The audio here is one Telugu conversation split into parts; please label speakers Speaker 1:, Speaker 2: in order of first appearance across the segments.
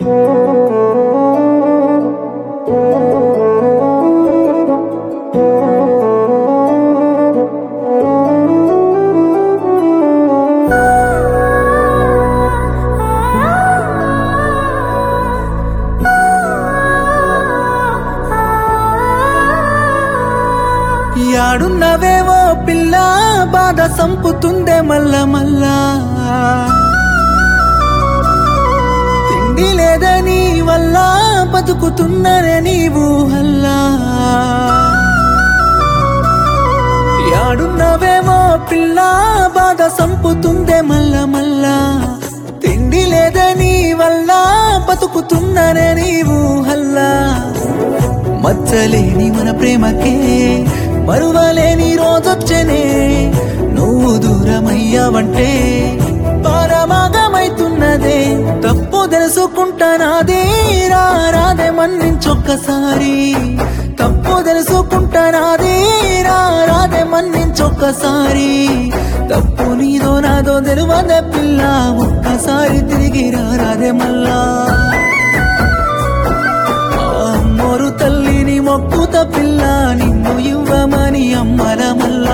Speaker 1: యాడున్నవేవో పిల్ల బాధ సంపుతుందే మల్ల మల్లా తిండి లేదని వల్ల బతుకుతున్ననే నీవు హల్లా యాడున్నవేవో పిల్ల బాధ సంపుతుందే మల్ల మల్లా తిండి లేదని వల్ల బతుకుతున్ననే నీవు హల్లా మచ్చలేని మన ప్రేమకే మరువలేని రోజొచ్చనే నువ్వు దూరమయ్యావంటే పరమాగమైతున్నదే తప్పు తెలుసుకుంటానాదే రాదే మన్నించొక్కసారి తప్పు తెలుసుకుంటానాదే రాదే మన్నించొక్కసారి తప్పు నీదో నాదో తెలువదే పిల్ల ఒక్కసారి తిరిగి రాదే మల్లా అమ్మోరు తల్లిని మొక్కుత పిల్ల నిన్ను ఇవ్వమని అమ్మల మల్లా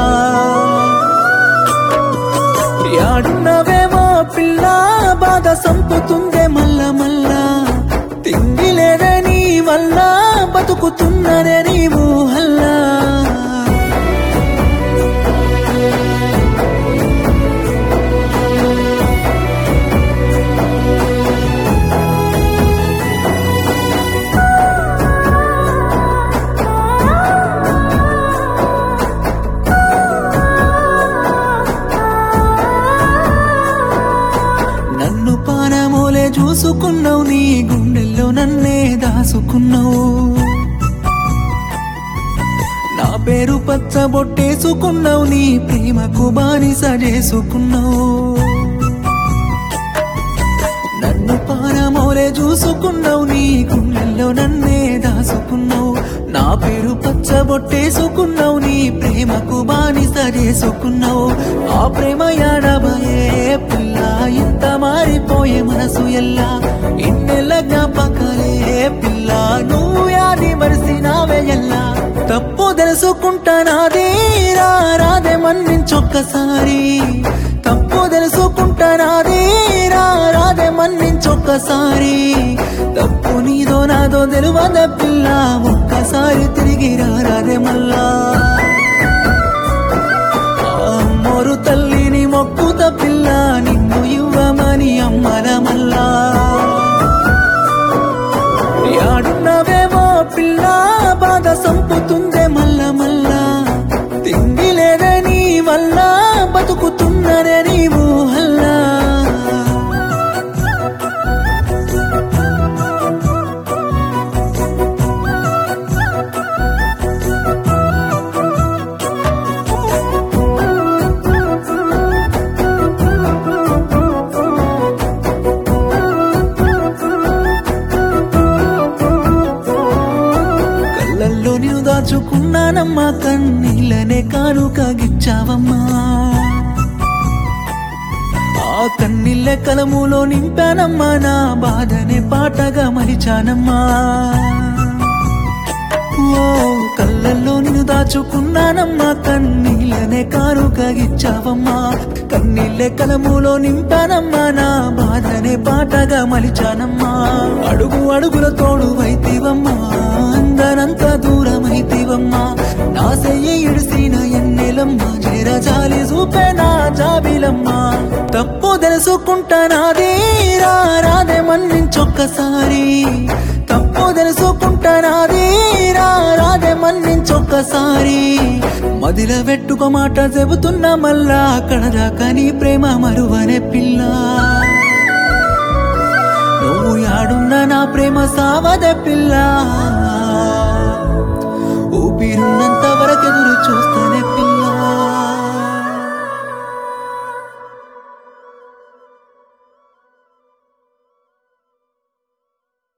Speaker 1: యాడున్నవేమో పిల్ల బాధ సంపుతుందే మల్ల మల్లా తిండి లేదని వల్ల బతుకుతున్ననే నీవు హల్లా చూసుకున్నావు నీ గుండెల్లో నన్నే దాసుకున్నావు నా పేరు పచ్చబొట్టేసుకున్నావు నీ ప్రేమకు బానిస చేసుకున్నావు నన్ను పానమోలే చూసుకున్నావు నీ గుండెల్లో నన్నే దాసుకున్నావు నా పేరు పచ్చబొట్టేసుకున్నావు నీ ప్రేమకు బానిస చేసుకున్నావు ఆ ప్రేమ యాడబయే పిల్ల ఇంత మారిపోయే మనసు ఎల్లా ఇన్నెల్ల జ్ఞాపకాలే పిల్ల నువ్వు యాది మరిసినావే ఎల్లా తప్పు తెలుసుకుంటానాదే రాదే మన్నించొక్కసారి తప్పు తెలుసుకుంటానాదే రాదే మన్నించొక్కసారి తప్పు నీదో నాదో తెలువదే పిల్ల ఒక్కసారి తిరిగి రాదే మల్లా అమ్మోరు తల్లిని మొక్కుత పిల్ల నిన్ను ఇవ్వమని అమ్మల మల్లా యాడున్నవేమో పిల్ల బాధ సంపుతుందే మల్ల మల్లా తిండి లేదని వల్ల బతుకుతున్ననే నీవు హల్లా దాచుకున్నానమ్మా కన్నీళ్ళనే కానుకగిచ్చావమ్మా ఆ కన్నీళ్ళ కలములో నింపానమ్మా నా బాధనే పాటగా మలిచానమ్మా ఓ కళ్ళల్లో నిన్ను దాచుకున్నానమ్మా కన్నీళ్ళనే కానుకగిచ్చావమ్మా కన్నీళ్ళ కలములో నింపానమ్మా నా బాధనే పాటగా మలిచానమ్మా అడుగు అడుగుల తోడు వైతివమ్మా అందరంత దూరమైతివమ్మా నా సెయ్యి ఇడిసిన ఎన్నెలమ్మా చేరజాలి చూపే నా జాబిలమ్మా తప్పు తెలుసుకుంటానాదే రాదే మన్నించొక్కసారి తప్పు తెలుసుకుంటానాదే రాదే మన్నించొక్కసారి మదిల పెట్టుకో మాట చెబుతున్నా మల్లా అక్కడ దాకా నీ ప్రేమ మరువనే పిల్ల నువ్వు యాడున్నా నా ప్రేమ సావదే పిల్ల